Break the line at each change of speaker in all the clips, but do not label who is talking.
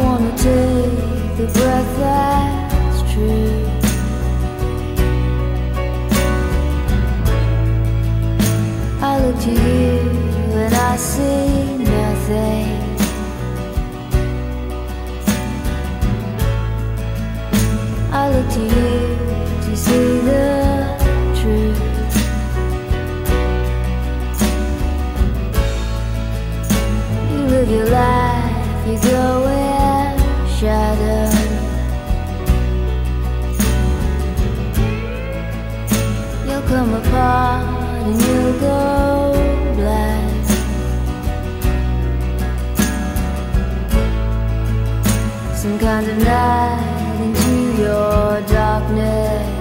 wanna take the breath that's true. I look to you and I see nothing. I look to you to see the truth. You live your life, you go in shadow. You'll come apart and you'll go black. Some kind of night into your darkness.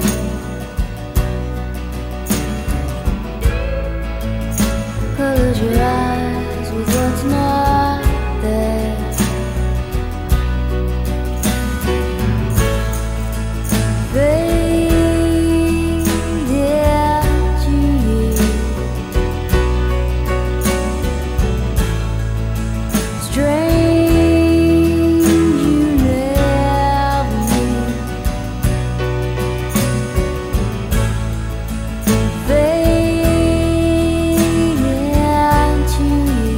Close your eyes with what's not there. Fade into you. Strange you never knew. Fade into you.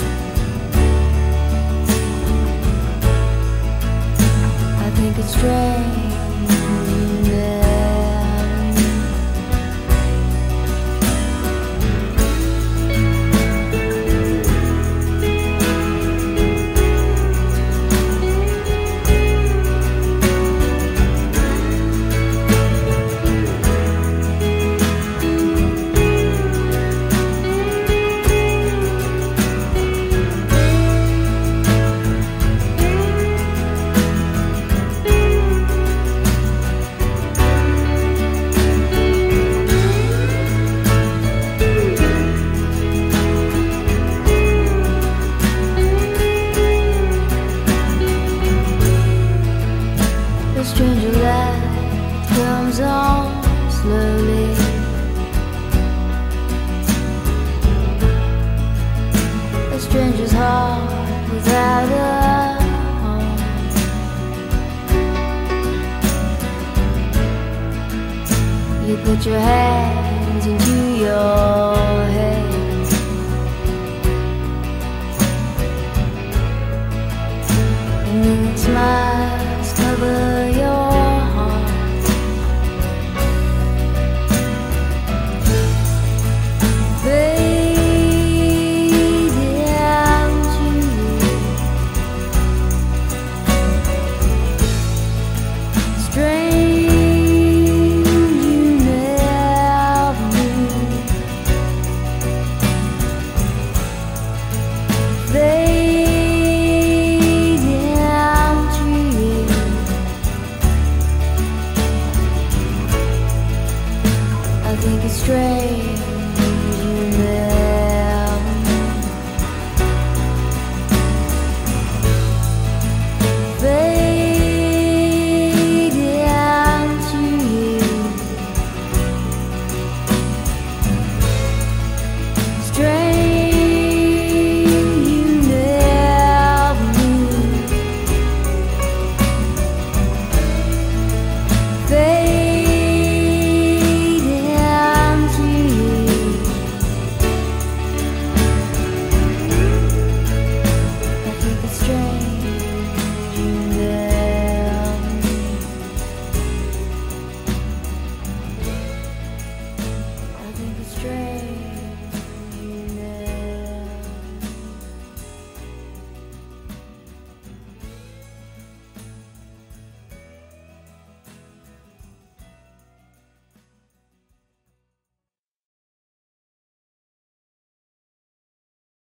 I think it's strange you never knew. The stranger light comes on slowly. A stranger's heart without a home. You put your hands into your head. And then smile.